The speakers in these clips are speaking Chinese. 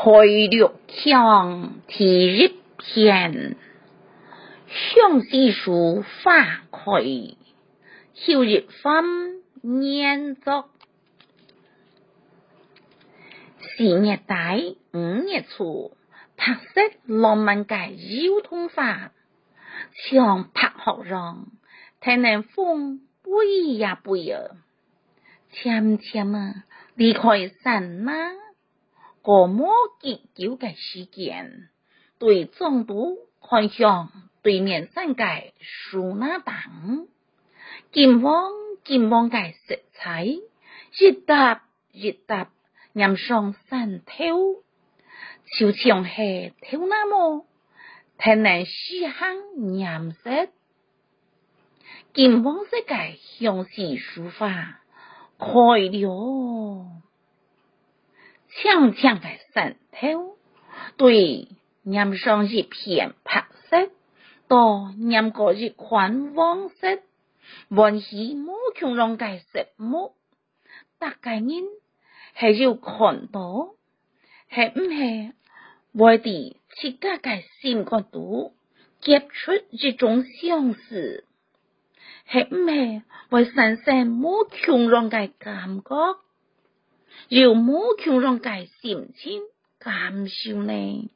开六腔第一篇，相思树花开，秋日分烟足。4月底5月初，拍摄浪漫嘅腰痛法，像拍學上，聽能風背呀背啊，悄悄啊離開神媽，過麼結交嘅時間，對中途看向對面山嘅樹那等，見望嘅色彩，一搭一搭。染上山頭，就像係頭那麼，聽能細行染色，金黃色嘅相思樹花開了，長長嘅山頭，對染上一片白色，到染過一款黃色，還是冇強壯嘅色木，大概人。係要看到，係唔係我哋自家嘅心嗰度結出一種相思，係唔係為產生冇強壯嘅感覺，要冇強壯嘅心情感受呢？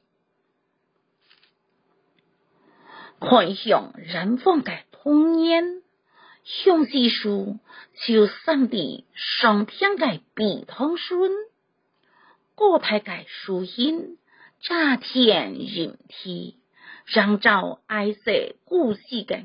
看向遠方嘅童年，相思樹就生地上片嘅碧藤筍，高大嘅樹蔭乍天陰天，讓照愛色故事嘅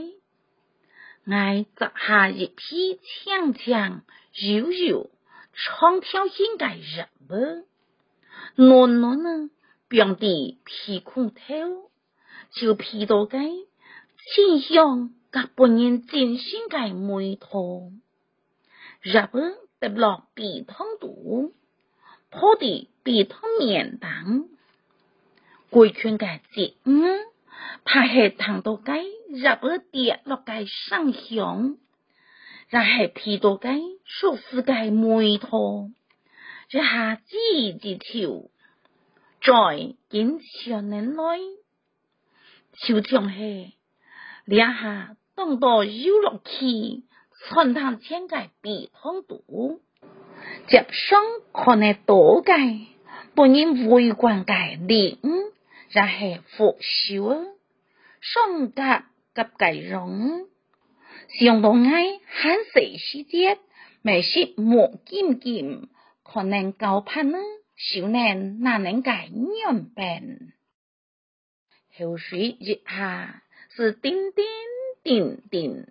愛摘下一批長長柔柔長條形嘅葉兒，暖暖啊變地披空頭，就披到嘅清香甲本人真心嘅美圖，入兒得落碧藤度，破地碧藤面等，歸圈嘅節怕係糖到嘅入兒跌落嘅上香，然係披到嘅舒適嘅美圖，一下子條，再見少年來，就像係兩下當到遊樂器，穿堂前嘅碧藤度，接上可能多嘅本人圍觀嘅臉，然係腐朽，雙甲甲嘅容，想到愛寒水時節，咪是莫金金，可能高攀呢，少年哪能嘅樣本，後水一下。是叮叮叮叮，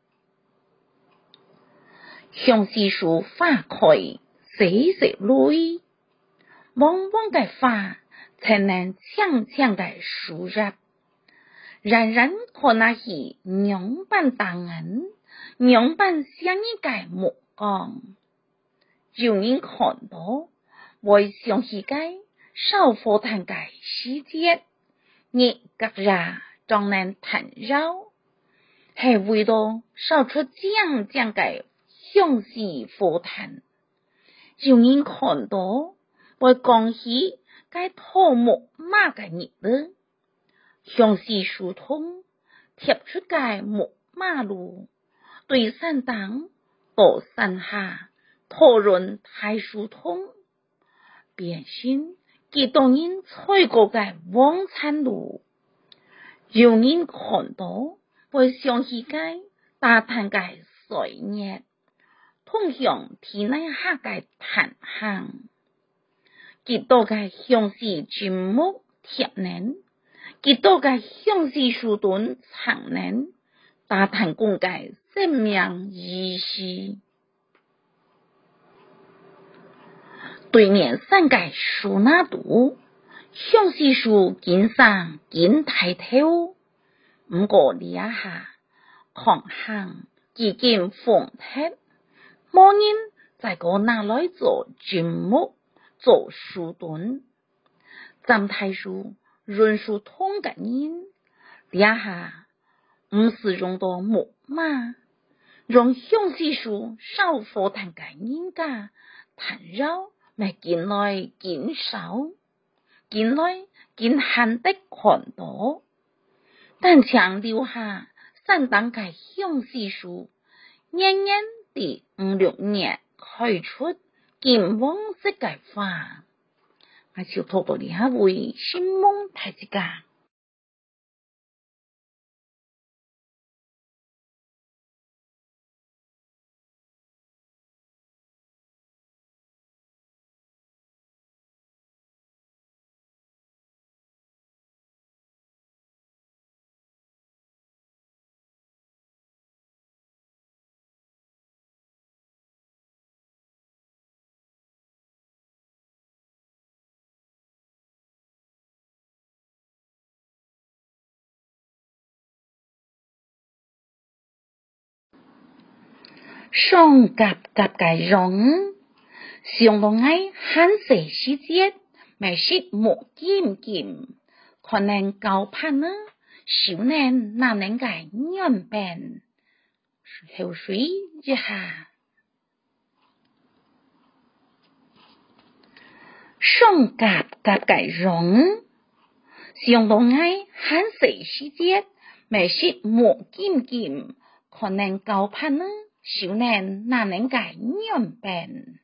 相思樹花開，細細蕊，黃黃嘅花才能長長嘅樹葉，人人看那是娘般當恩，娘般相依嘅目光，有人看到，會想起嘅少婦談嘅時節，你隔日。當然談繞，係為到少出講嘅相思婦談，有人看到會講起該土木馬嘅日子，相思樹通貼出嘅木馬路，對山當到山下討論大樹通，變身幾多人吹過嘅黃山路。有人看到會想起嘅大潭嘅水熱，通向天內下嘅潭行，幾多嘅相思金木貼能，幾多嘅相思樹墩長能，大潭公嘅生命意思。對面山嘅樹那度，相思樹景上景抬頭，唔過呢一下狂行幾經風鐵，冇人在個拿來做金木做樹墩，站台樹潤樹通嘅人，呢一下唔是用到木馬，用相思樹少婦談嘅人家談繞咪見來見少。 近来竟罕得看到，但强留下相当嘅相似数，年年第5、6年开出金黄色嘅花，我就拖到你下位新蒙太子家。上夾夾嘅容，上到愛罕世世界，咪是莫劍劍，可能高攀呢，少年哪能嘅樣變，後水一下，上夾夾嘅容，上到愛罕世世界，咪是莫劍劍，可能高攀呢。少年哪能嘅樣變？